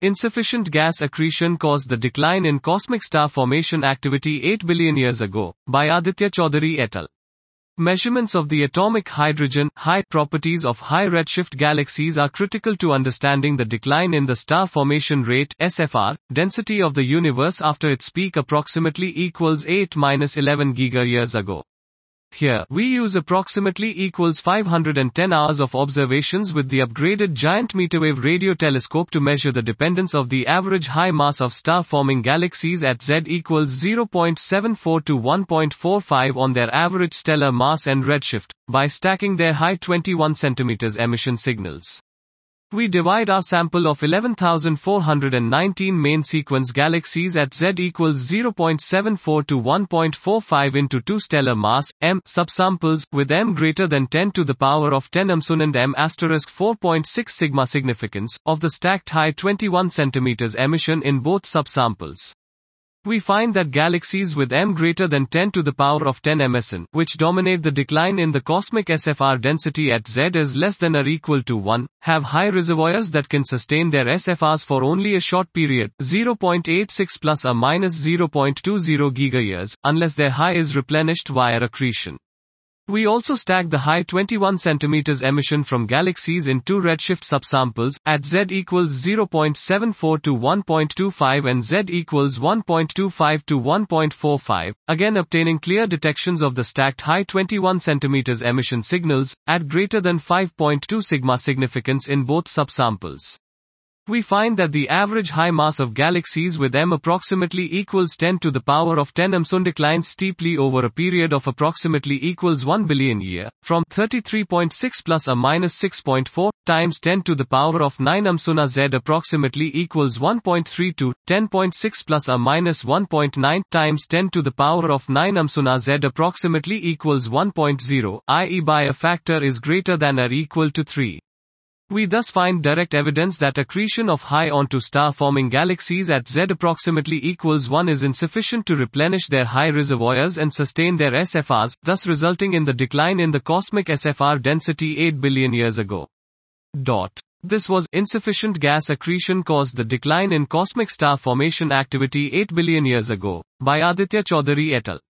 Insufficient gas accretion caused the decline in cosmic star formation activity 8 billion years ago, by Aditya Chaudhary et al. Measurements of the atomic hydrogen, high properties of high redshift galaxies are critical to understanding the decline in the star formation rate, SFR, density of the universe after its peak approximately equals 8-11 giga-years ago. Here, we use approximately equals 510 hours of observations with the upgraded Giant Meterwave Radio Telescope to measure the dependence of the average high mass of star-forming galaxies at Z equals 0.74 to 1.45 on their average stellar mass and redshift, by stacking their high 21 cm emission signals. We divide our sample of 11,419 main sequence galaxies at Z equals 0.74 to 1.45 into 2 stellar mass, M, subsamples, with M greater than 10 to the power of 10 mson and M asterisk 4.6 sigma significance, of the stacked high 21 cm emission in both subsamples. We find that galaxies with M greater than 10 to the power of 10 mson, which dominate the decline in the cosmic SFR density at Z is less than or equal to 1, have high reservoirs that can sustain their SFRs for only a short period, 0.86 plus or minus 0.20 gigayears, unless their high is replenished via accretion. We also stack the high 21 cm emission from galaxies in two redshift subsamples, at Z equals 0.74 to 1.25 and Z equals 1.25 to 1.45, again obtaining clear detections of the stacked high 21 cm emission signals, at greater than 5.2 sigma significance in both subsamples. We find that the average high mass of galaxies with M approximately equals 10 to the power of 10 mson declines steeply over a period of approximately equals 1 billion year, from 33.6 plus or minus 6.4 times 10 to the power of 9 mson Z approximately equals 1.3 to 10.6 plus or minus 1.9 times 10 to the power of 9 mson Z approximately equals 1.0, i.e. by a factor is greater than or equal to 3. We thus find direct evidence that accretion of high onto star-forming galaxies at Z approximately equals 1 is insufficient to replenish their high reservoirs and sustain their SFRs, thus resulting in the decline in the cosmic SFR density 8 billion years ago. This was insufficient gas accretion caused the decline in cosmic star formation activity 8 billion years ago, by Aditya Chaudhary et al.